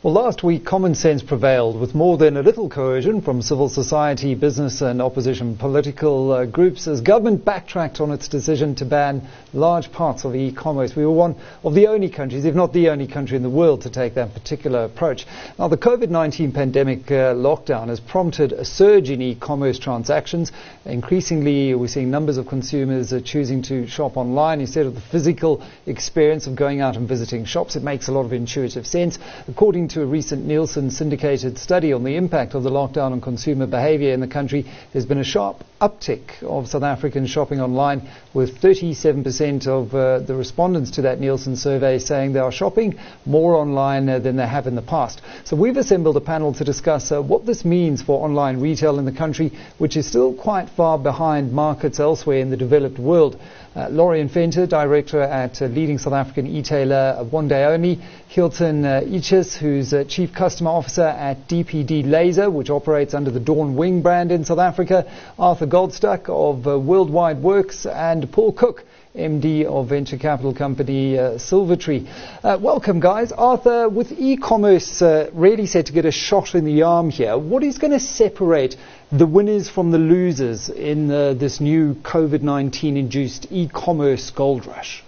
Well, last week, common sense prevailed with more than a little coercion from civil society, business and opposition political groups as government backtracked on its decision to ban large parts of e-commerce. We were one of the only countries, if not the only country in the world, to take that particular approach. Now, the COVID-19 pandemic lockdown has prompted a surge in e-commerce transactions. Increasingly, we're seeing numbers of consumers choosing to shop online instead of the physical experience of going out and visiting shops. It makes a lot of intuitive sense. According to a recent Nielsen syndicated study on the impact of the lockdown on consumer behaviour in the country, there's been a sharp uptick of South Africans shopping online, with 37% of the respondents to that Nielsen survey saying they are shopping more online than they have in the past. So we've assembled a panel to discuss what this means for online retail in the country, which is still quite far behind markets elsewhere in the developed world. Lorian Venter, director at leading South African e-tailer One Day Only, Hilton Ichis, who's chief customer officer at DPD Laser, which operates under the Dawn Wing brand in South Africa, Arthur Goldstuck of Worldwide Works, and Paul Cook, MD of venture capital company Silvertree. Welcome, guys. Arthur, with e-commerce really set to get a shot in the arm here, what is going to separate the winners from the losers in this new COVID-19 induced e-commerce gold rush?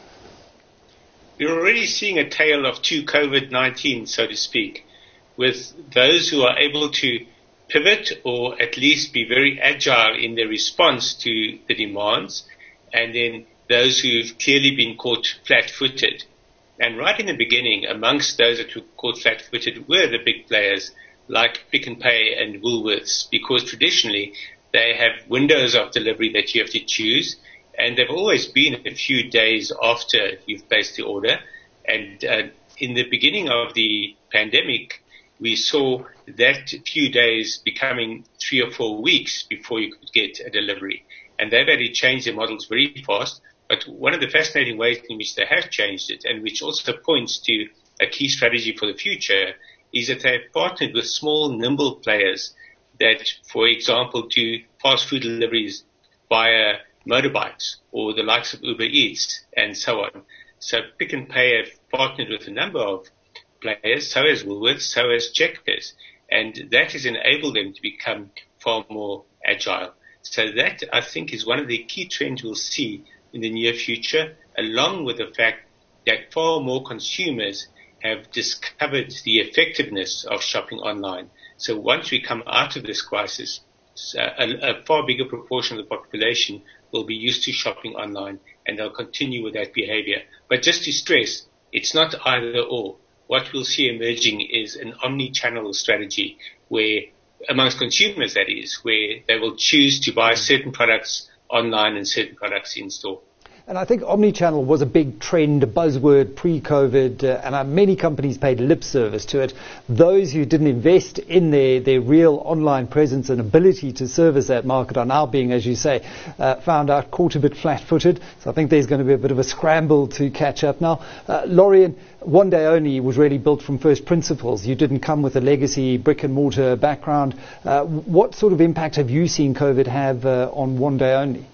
We're already seeing a tale of two COVID-19, so to speak, with those who are able to pivot or at least be very agile in their response to the demands, and then those who've clearly been caught flat-footed. And right in the beginning, amongst those that were caught flat-footed were the big players like Pick n Pay and Woolworths, because traditionally they have windows of delivery that you have to choose, and they've always been a few days after you've placed the order. And in the beginning of the pandemic, we saw that few days becoming 3 or 4 weeks before you could get a delivery. And they've had to change their models very fast. But one of the fascinating ways in which they have changed it, and which also points to a key strategy for the future, is that they have partnered with small, nimble players that, for example, do fast food deliveries via motorbikes or the likes of Uber Eats and so on. So Pick n Pay have partnered with a number of players, so has Woolworths, so has Checkers, and that has enabled them to become far more agile. So that, I think, is one of the key trends we'll see in the near future, along with the fact that far more consumers have discovered the effectiveness of shopping online. So once we come out of this crisis, a far bigger proportion of the population will be used to shopping online, and they'll continue with that behavior. But just to stress, it's not either or. What we'll see emerging is an omni-channel strategy where, amongst consumers that is, where they will choose to buy certain products online and certain products in store. And I think omnichannel was a big trend, a buzzword pre-COVID, and many companies paid lip service to it. Those who didn't invest in their real online presence and ability to service that market are now being, as you say, found out caught a bit flat-footed. So I think there's going to be a bit of a scramble to catch up now. Lorian, One Day Only was really built from first principles. You didn't come with a legacy brick-and-mortar background. What sort of impact have you seen COVID have on One Day Only?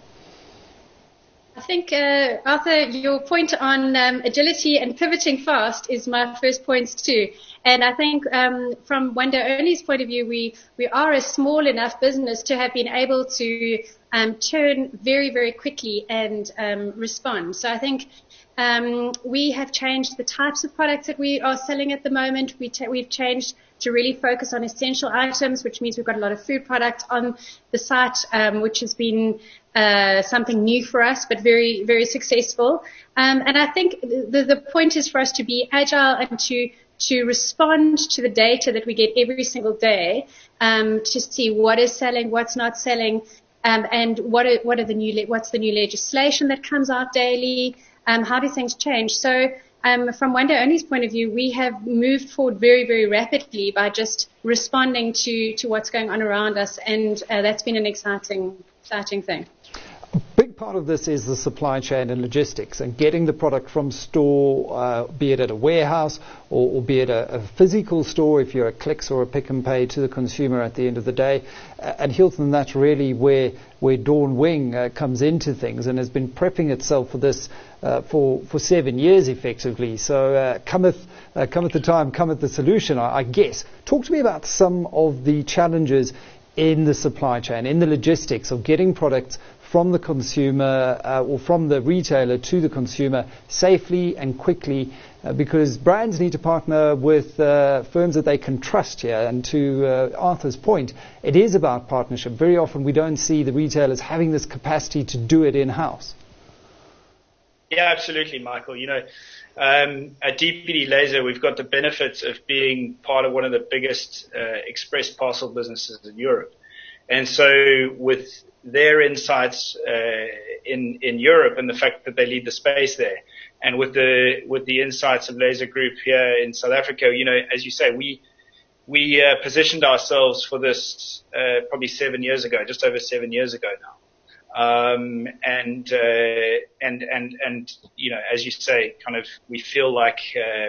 I think, Arthur, your point on agility and pivoting fast is my first point too. And I think from One Day Only's point of view, we are a small enough business to have been able to turn very, very quickly and respond. So I think we have changed the types of products that we are selling at the moment. We've changed to really focus on essential items, which means we've got a lot of food products on the site, which has been something new for us, but very, very successful. And I think the point is for us to be agile and to respond to the data that we get every single day, to see what is selling, what's not selling, and what's the new legislation that comes out daily, how do things change. So from One Day Only's point of view, we have moved forward very, very rapidly by just responding to what's going on around us, and that's been an exciting thing. Big part of this is the supply chain and logistics and getting the product from store, be it at a warehouse or be it a physical store if you're a Clicks or a Pick n Pay, to the consumer at the end of the day. And Hilton, that's really where Dawn Wing comes into things and has been prepping itself for this for 7 years effectively. So cometh the time, cometh the solution, I guess. Talk to me about some of the challenges in the supply chain, in the logistics of getting products from the consumer or from the retailer to the consumer safely and quickly, because brands need to partner with firms that they can trust here. And to Arthur's point, it is about partnership. Very often we don't see the retailers having this capacity to do it in-house. Yeah, absolutely, Michael. At DPD Laser, we've got the benefits of being part of one of the biggest express parcel businesses in Europe. And so with their insights in Europe and the fact that they lead the space there, and with the insights of Laser Group here in South Africa, as you say, we positioned ourselves for this probably 7 years ago, just over 7 years ago now. And as you say, kind of, we feel like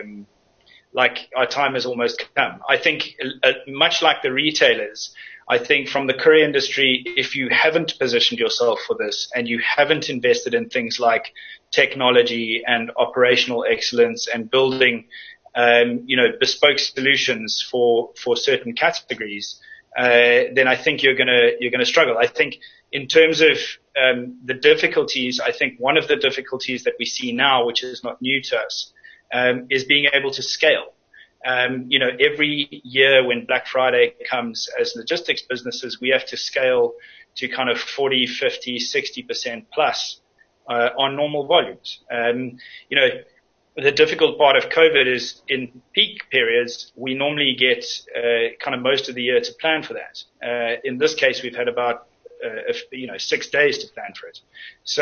our time has almost come. I think, much like the retailers, I think from the courier industry, if you haven't positioned yourself for this and you haven't invested in things like technology and operational excellence and building, bespoke solutions for certain categories, then I think you're gonna struggle. I think in terms of the difficulties, I think one of the difficulties that we see now, which is not new to us, is being able to scale. Every year when Black Friday comes, as logistics businesses, we have to scale to kind of 40, 50, 60% plus on normal volumes. The difficult part of COVID is in peak periods, we normally get kind of most of the year to plan for that. In this case, we've had about 6 days to plan for it. So,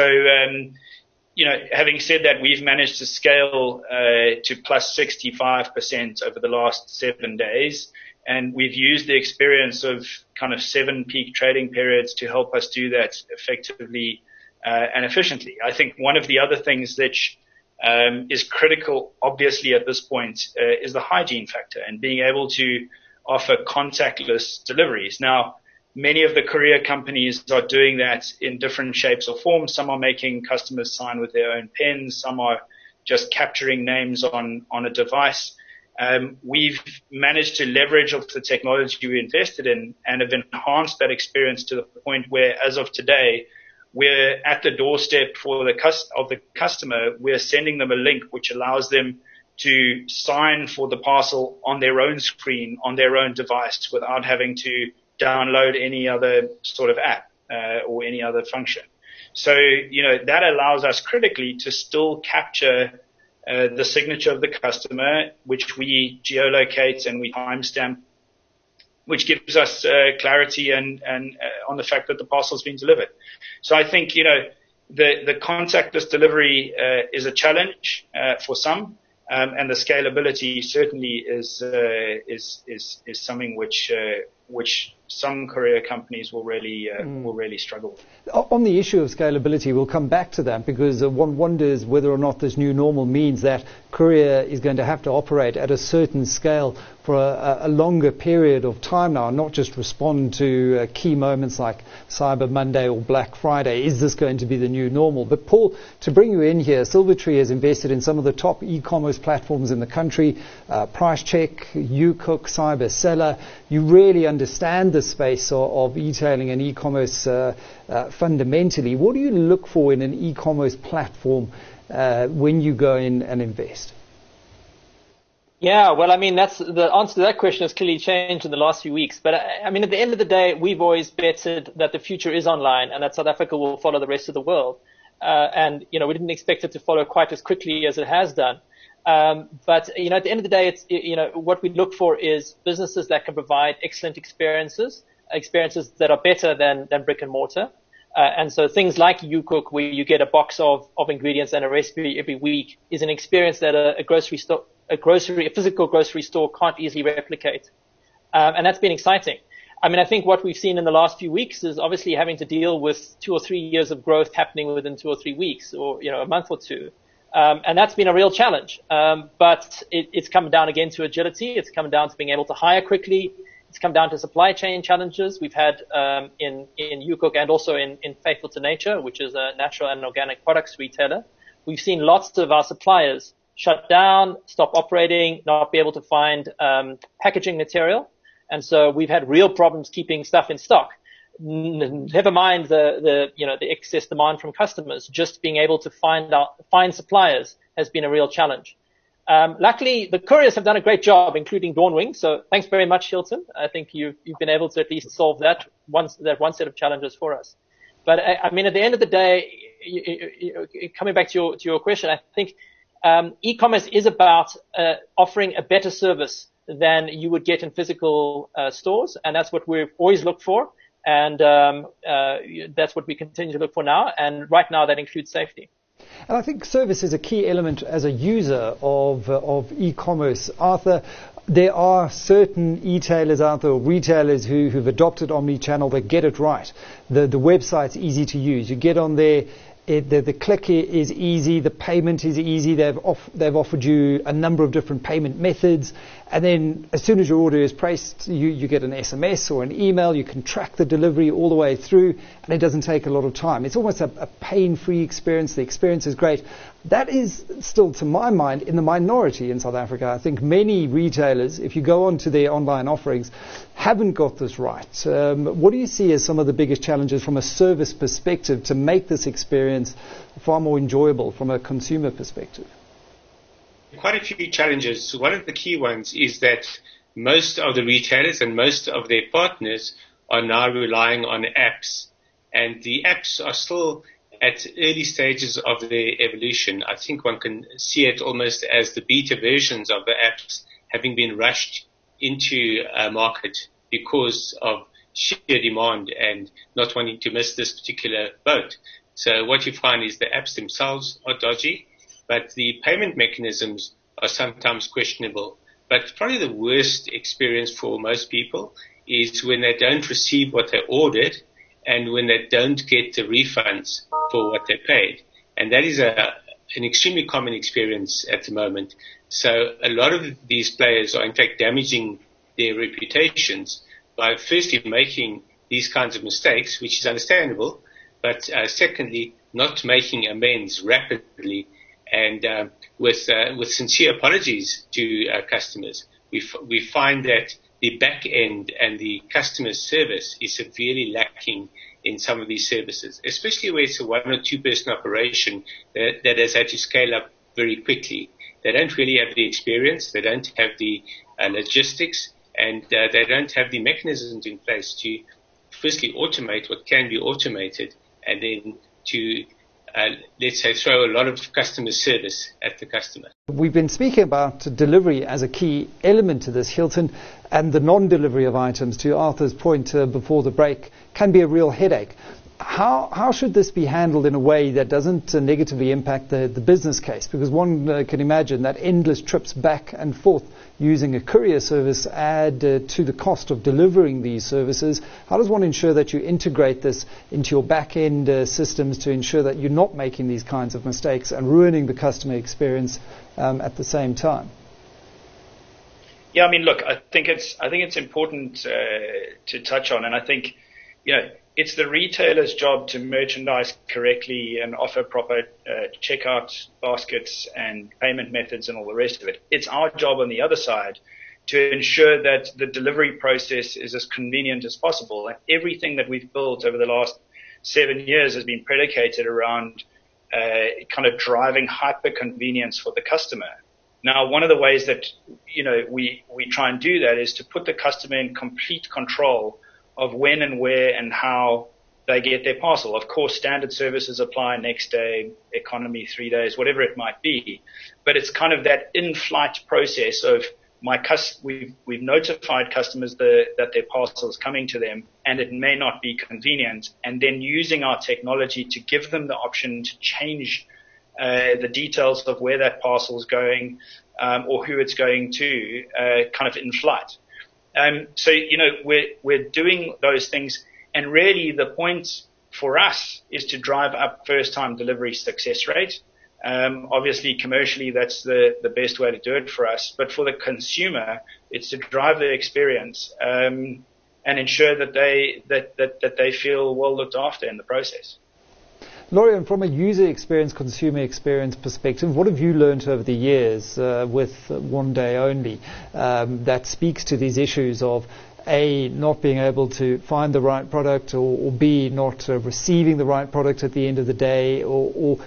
having said that, we've managed to scale to plus 65% over the last 7 days. And we've used the experience of kind of 7 peak trading periods to help us do that effectively and efficiently. I think one of the other things that is critical, obviously, at this point is the hygiene factor and being able to offer contactless deliveries. Now, many of the courier companies are doing that in different shapes or forms. Some are making customers sign with their own pens. Some are just capturing names on a device. We've managed to leverage off the technology we invested in and have enhanced that experience to the point where, as of today, we're at the doorstep of the customer. We're sending them a link which allows them to sign for the parcel on their own screen, on their own device, without having to download any other sort of app or any other function. So, that allows us critically to still capture the signature of the customer, which we geolocate and we timestamp, which gives us clarity and on the fact that the parcel's been delivered. So I think, the contactless delivery is a challenge for some, and the scalability certainly is something which some courier companies will really struggle with. On the issue of scalability, we'll come back to that, because one wonders whether or not this new normal means that courier is going to have to operate at a certain scale for a longer period of time now, and not just respond to key moments like Cyber Monday or Black Friday. Is this going to be the new normal? But Paul, to bring you in here, Silvertree has invested in some of the top e-commerce platforms in the country, PriceCheck, UCook, CyberSeller. You really understand the space of e-tailing and e-commerce fundamentally. What do you look for in an e-commerce platform when you go in and invest? Yeah, well, that's the answer to that question has clearly changed in the last few weeks. But at the end of the day, we've always betted that the future is online and that South Africa will follow the rest of the world. And we didn't expect it to follow quite as quickly as it has done. But at the end of the day, it's, what we look for is businesses that can provide excellent experiences that are better than brick and mortar. And so things like UCook, where you get a box of ingredients and a recipe every week, is an experience that a physical grocery store can't easily replicate. And that's been exciting. I mean, I think what we've seen in the last few weeks is obviously having to deal with 2 or 3 years of growth happening within 2 or 3 weeks, or a month or two. And that's been a real challenge. But it's come down again to agility. It's come down to being able to hire quickly. It's come down to supply chain challenges we've had in UCook and also in Faithful to Nature, which is a natural and organic products retailer. We've seen lots of our suppliers shut down, stop operating, not be able to find packaging material. And so we've had real problems keeping stuff in stock. Never mind the excess demand from customers. Just being able to find suppliers has been a real challenge. Luckily, the couriers have done a great job, including Dawnwing. So thanks very much, Hilton. I think you've been able to at least solve that one set of challenges for us. But I mean, at the end of the day, coming back to your question, I think e-commerce is about offering a better service than you would get in physical stores, and that's what we've always looked for, and that's what we continue to look for now. And right now, that includes safety. And I think service is a key element as a user of e-commerce. Arthur, there are certain e-tailers out there, or retailers who've adopted omni-channel that get it right. The website's easy to use. You get on there. The click is easy, the payment is easy, they've offered you a number of different payment methods, and then as soon as your order is placed, you get an SMS or an email, you can track the delivery all the way through, and it doesn't take a lot of time. It's almost a pain-free experience. The experience is great. That is still, to my mind, in the minority in South Africa. I think many retailers, if you go onto their online offerings, haven't got this right. What do you see as some of the biggest challenges from a service perspective to make this experience far more enjoyable from a consumer perspective? Quite a few challenges. One of the key ones is that most of the retailers and most of their partners are now relying on apps, and the apps are still at early stages of their evolution. I think one can see it almost as the beta versions of the apps having been rushed into a market because of sheer demand and not wanting to miss this particular boat. So what you find is the apps themselves are dodgy, but the payment mechanisms are sometimes questionable. But probably the worst experience for most people is when they don't receive what they ordered and when they don't get the refunds for what they paid. And that is an extremely common experience at the moment. So a lot of these players are in fact damaging their reputations by firstly making these kinds of mistakes, which is understandable, but secondly, not making amends rapidly and with sincere apologies to customers. We find that the back end and the customer service is severely lacking in some of these services, especially where it's a 1 or 2 person operation that has had to scale up very quickly. They don't really have the experience, they don't have the logistics, and they don't have the mechanisms in place to firstly automate what can be automated, and then to let's say throw a lot of customer service at the customer. We've been speaking about delivery as a key element to this, Hilton, and the non-delivery of items, to Arthur's point before the break, can be a real headache. How should this be handled in a way that doesn't negatively impact the business case? Because one can imagine that endless trips back and forth using a courier service add to the cost of delivering these services. How does one ensure that you integrate this into your back-end systems to ensure that you're not making these kinds of mistakes and ruining the customer experience at the same time? Yeah, I mean, look, I think it's important to touch on, and I think, it's the retailer's job to merchandise correctly and offer proper checkout baskets and payment methods and all the rest of it. It's our job on the other side to ensure that the delivery process is as convenient as possible. And everything that we've built over the last 7 years has been predicated around kind of driving hyper convenience for the customer. Now, one of the ways that we try and do that is to put the customer in complete control of when and where and how they get their parcel. Of course, standard services apply, next day, economy, 3 days, whatever it might be. But it's kind of that in-flight process of we've notified customers that their parcel is coming to them and it may not be convenient, and then using our technology to give them the option to change the details of where that parcel is going or who it's going to kind of in flight. So, we're doing those things, and really the point for us is to drive up first-time delivery success rate. Obviously, commercially, that's the best way to do it for us. But for the consumer, it's to drive their experience and ensure that they feel well looked after in the process. Lorian, from a user experience, consumer experience perspective, what have you learned over the years with One Day Only that speaks to these issues of A, not being able to find the right product, or B, not receiving the right product at the end of the day, or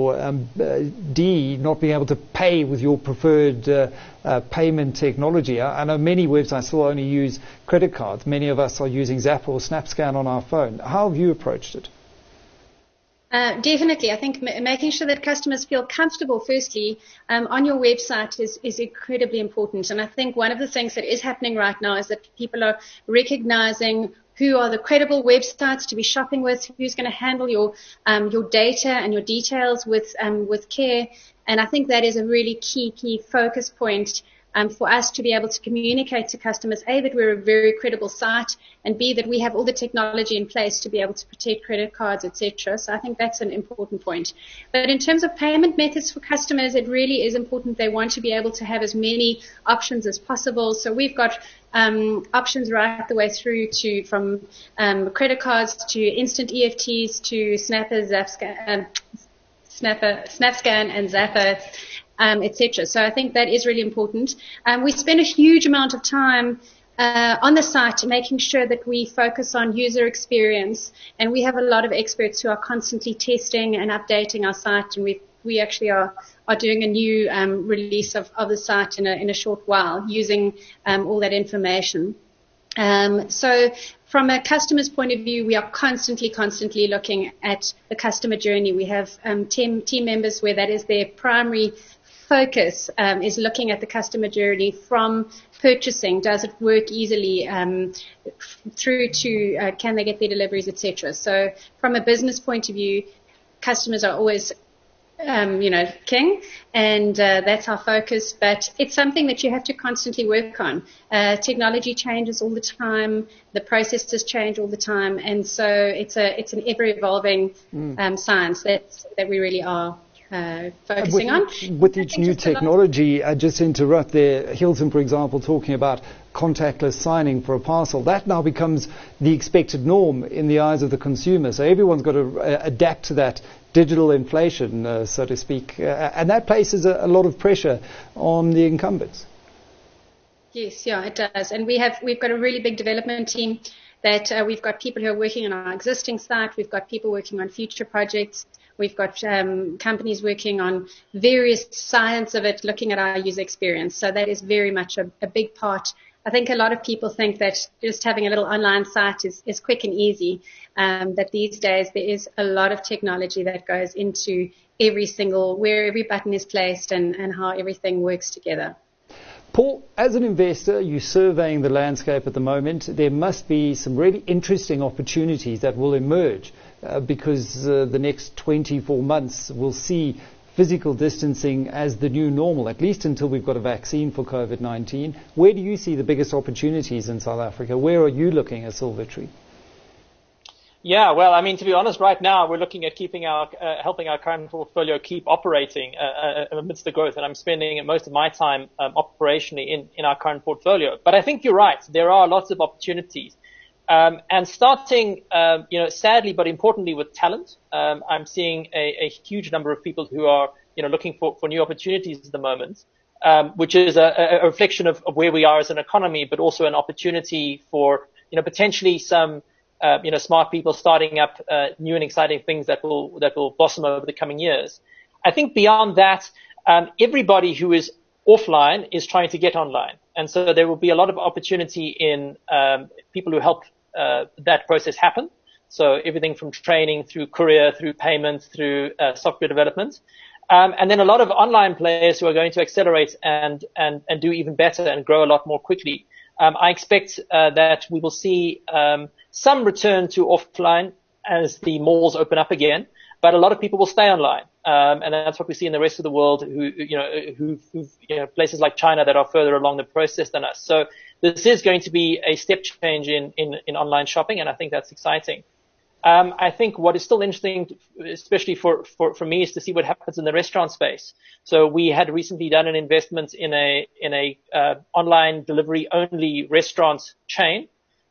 D, not being able to pay with your preferred payment technology? I know many websites still only use credit cards. Many of us are using Zapper or SnapScan on our phone. How have you approached it? Definitely. I think making sure that customers feel comfortable, firstly, on your website is incredibly important. And I think one of the things that is happening right now is that people are recognizing who are the credible websites to be shopping with, who's going to handle your data and your details with care. And I think that is a really key focus point for us to be able to communicate to customers, A, that we're a very credible site, and B, that we have all the technology in place to be able to protect credit cards, etc. So I think that's an important point. But in terms of payment methods for customers, it really is important. They want to be able to have as many options as possible. So we've got options right the way through to from credit cards to instant EFTs to SnapScan and Zapper, etc. So I think that is really important. We spend a huge amount of time on the site making sure that we focus on user experience, and we have a lot of experts who are constantly testing and updating our site, and we actually are doing a new release of the site in a short while using all that information. So from a customer's point of view, we are constantly looking at the customer journey. We have team members where that is their primary focus, is looking at the customer journey from purchasing, does it work easily, through to can they get their deliveries, etc. So from a business point of view, customers are always king, and that's our focus. But it's something that you have to constantly work on. Technology changes all the time, the processes change all the time, and so it's an ever evolving science that we really are focusing on. With each new technology, just to interrupt there, Hilton, for example, talking about contactless signing for a parcel, that now becomes the expected norm in the eyes of the consumer. So everyone's got to adapt to that digital inflation, so to speak, and that places a lot of pressure on the incumbents. Yes, yeah, it does. And we've got a really big development team that we've got people who are working on our existing site. We've got people working on future projects. We've got companies working on various sides of it, looking at our user experience. So that is very much a big part. I think a lot of people think that just having a little online site is quick and easy, that these days there is a lot of technology that goes into where every button is placed and how everything works together. Paul, as an investor, you're surveying the landscape at the moment. There must be some really interesting opportunities that will emerge because the next 24 months will see physical distancing as the new normal, at least until we've got a vaccine for COVID-19. Where do you see the biggest opportunities in South Africa? Where are you looking at Silvertree? Yeah, well, I mean, to be honest, right now we're looking at helping our current portfolio keep operating amidst the growth, and I'm spending most of my time operationally in our current portfolio. But I think you're right. There are lots of opportunities. And starting, sadly but importantly with talent, I'm seeing a huge number of people who are, looking for new opportunities at the moment, which is a reflection of where we are as an economy, but also an opportunity for, potentially some, smart people starting up new and exciting things that will blossom over the coming years. I think beyond that, everybody who is offline is trying to get online. And so there will be a lot of opportunity in people who help that process happen. So everything from training through courier, through payments, through software development. And then a lot of online players who are going to accelerate and do even better and grow a lot more quickly. I expect that we will see some return to offline as the malls open up again. but a lot of people will stay online. And that's what we see in the rest of the world places like China that are further along the process than us. So this is going to be a step change in online shopping, and I think that's exciting. I think what is still interesting, especially for me, is to see what happens in the restaurant space. So we had recently done an investment in a online delivery only restaurant chain.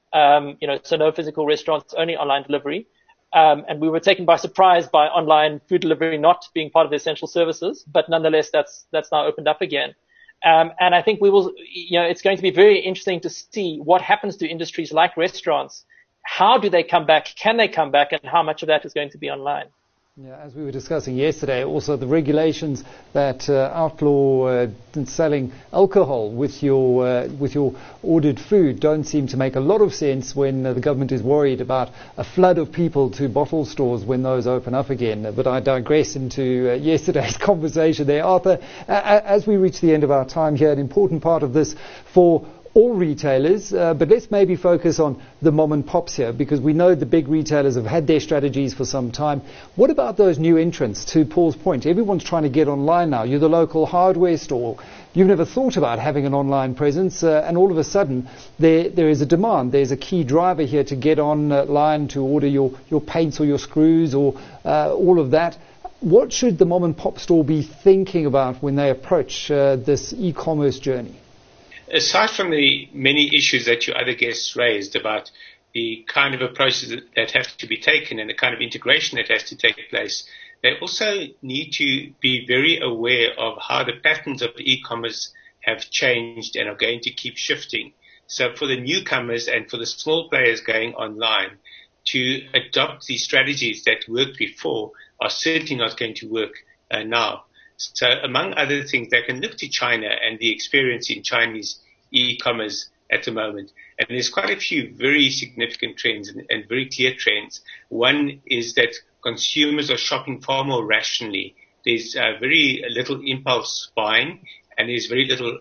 So no physical restaurants, only online delivery. And we were taken by surprise by online food delivery not being part of the essential services, but nonetheless, that's now opened up again. And I think we will, it's going to be very interesting to see what happens to industries like restaurants. How do they come back? Can they come back? And how much of that is going to be online? Yeah, as we were discussing yesterday, also the regulations that outlaw selling alcohol with your ordered food don't seem to make a lot of sense when the government is worried about a flood of people to bottle stores when those open up again. But I digress into yesterday's conversation there. Arthur, as we reach the end of our time here, an important part of this for all retailers, but let's maybe focus on the mom and pops here, because we know the big retailers have had their strategies for some time. What about those new entrants? To Paul's point, everyone's trying to get online now. You're the local hardware store. You've never thought about having an online presence, and all of a sudden there is a demand. There's a key driver here to get online to order your paints or your screws or all of that. What should the mom and pop store be thinking about when they approach this e-commerce journey? Aside from the many issues that your other guests raised about the kind of approaches that have to be taken and the kind of integration that has to take place, they also need to be very aware of how the patterns of e-commerce have changed and are going to keep shifting. So for the newcomers and for the small players going online, to adopt the strategies that worked before are certainly not going to work now. So among other things, they can look to China and the experience in Chinese e-commerce at the moment. And there's quite a few very significant trends and very clear trends. One is that consumers are shopping far more rationally. There's very little impulse buying, and there's very little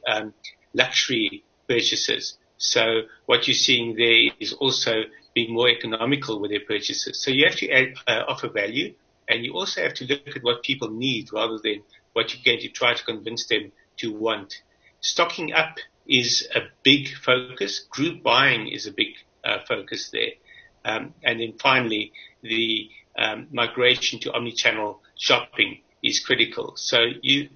luxury purchases. So what you're seeing there is also being more economical with their purchases. So you have to offer value, and you also have to look at what people need rather than what you're going to try to convince them to want. Stocking up is a big focus. Group buying is a big focus there. And then finally, the migration to omnichannel shopping is critical. So you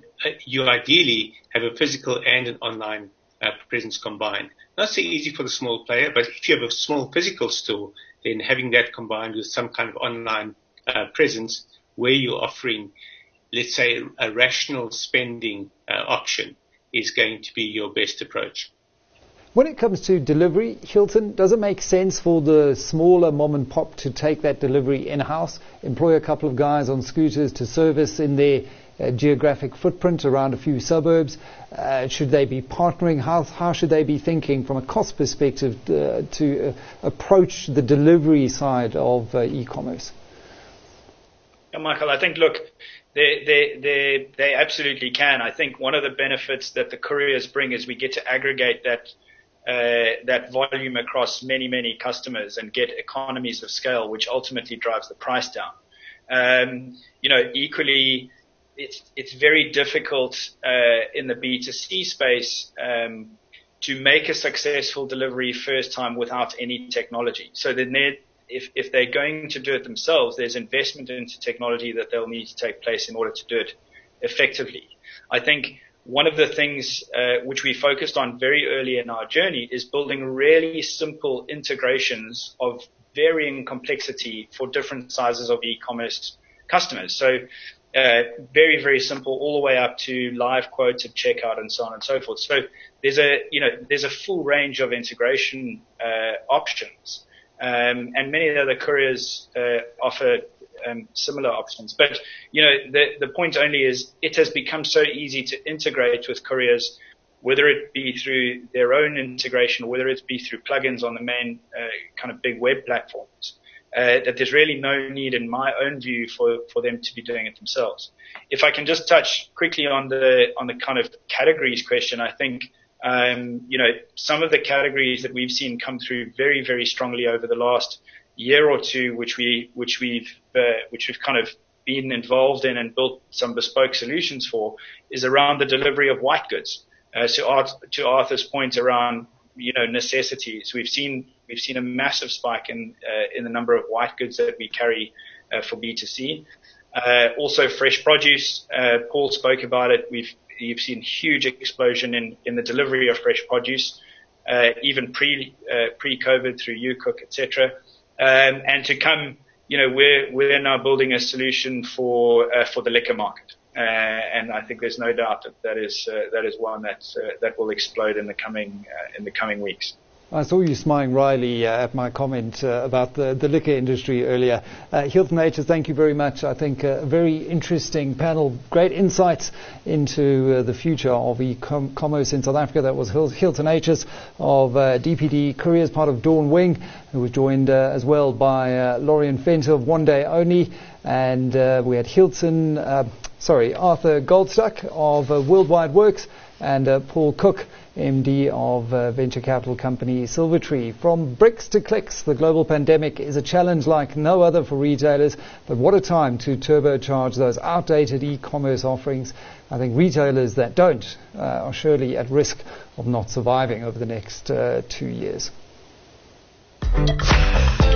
ideally have a physical and an online presence combined. Not so easy for the small player, but if you have a small physical store, then having that combined with some kind of online presence where you're offering, let's say, a rational spending option is going to be your best approach. When it comes to delivery, Hilton, does it make sense for the smaller mom and pop to take that delivery in-house, employ a couple of guys on scooters to service in their geographic footprint around a few suburbs? Should they be partnering? How should they be thinking from a cost perspective to approach the delivery side of e-commerce? Yeah, Michael, I think, look, they absolutely can. I think one of the benefits that the couriers bring is we get to aggregate that volume across many customers and get economies of scale, which ultimately drives the price down. Equally, it's very difficult in the B2C space to make a successful delivery first time without any technology. So then if they're going to do it themselves, there's investment into technology that they'll need to take place in order to do it effectively. I think one of the things which we focused on very early in our journey is building really simple integrations of varying complexity for different sizes of e-commerce customers. So very simple, all the way up to live quotes at checkout and so on and so forth. So there's a full range of integration options. And many of the other couriers offer similar options. But, the point only is it has become so easy to integrate with couriers, whether it be through their own integration or whether it be through plugins on the main kind of big web platforms, that there's really no need, in my own view, for them to be doing it themselves. If I can just touch quickly on the kind of categories question, I think some of the categories that we've seen come through very strongly over the last year or two, which we've kind of been involved in and built some bespoke solutions for is around the delivery of white goods. So to Arthur's point around, necessities, we've seen a massive spike in the number of white goods that we carry for B2C. Also fresh produce. Paul spoke about it. You've seen huge explosion in the delivery of fresh produce, even pre-COVID through UCook, etc. And to come, we're now building a solution for the liquor market. And I think there's no doubt that is one that will explode in the coming weeks. I saw you smiling wryly at my comment about the liquor industry earlier. Hilton H's, thank you very much. I think a very interesting panel, great insights into the future of e-commerce in South Africa. That was Hilton H's of DPD Couriers, part of Dawn Wing, who was joined as well by Lorien Venter of One Day Only, and we had Arthur Goldstuck of Worldwide Works, and Paul Cook, MD of venture capital company Silvertree. From bricks to clicks, the global pandemic is a challenge like no other for retailers, but what a time to turbocharge those outdated e-commerce offerings. I think retailers that don't are surely at risk of not surviving over the next 2 years.